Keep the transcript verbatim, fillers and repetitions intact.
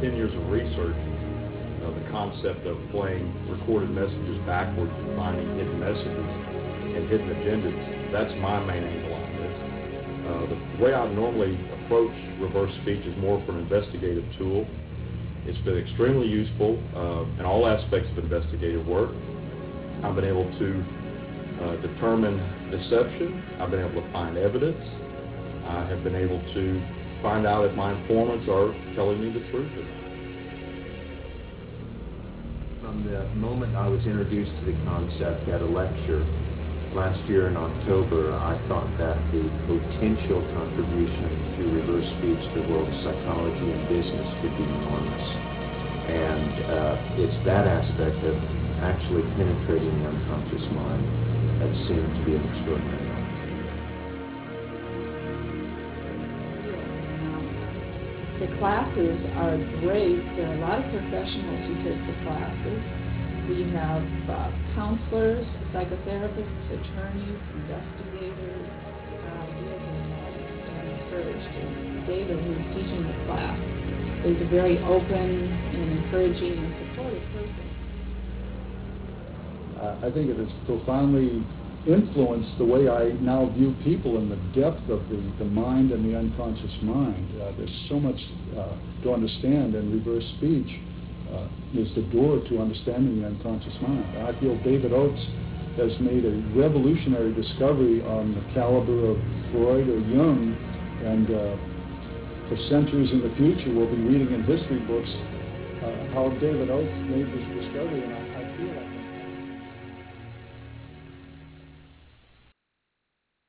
ten years of research, uh, the concept of playing recorded messages backwards and finding hidden messages and hidden agendas, that's my main angle on this. Uh, the way I normally approach reverse speech is more for an investigative tool. It's been extremely useful uh, in all aspects of investigative work. I've been able to uh, determine deception. I've been able to find evidence. I have been able to find out if my informants are telling me the truth or not. From the moment I was introduced to the concept at a lecture last year in October, I thought that the potential contribution to reverse speech to the world of psychology and business could be enormous. And uh, it's that aspect of actually penetrating the unconscious mind that seemed to be an extraordinary opportunity. The classes are great. There are a lot of professionals who take the classes. We have uh, counselors, psychotherapists, attorneys, investigators. Uh, we have been uh, encouraged. And David, who's teaching the class, is a very open and encouraging and supportive person. Uh, I think it has profoundly influenced the way I now view people and the depth of the, the mind and the unconscious mind. Uh, there's so much uh, to understand, and reverse speech uh, is the door to understanding the unconscious mind. I feel David Oates has made a revolutionary discovery on the caliber of Freud or Jung, and uh, for centuries in the future we'll be reading in history books uh, how David Oates made this discovery. And I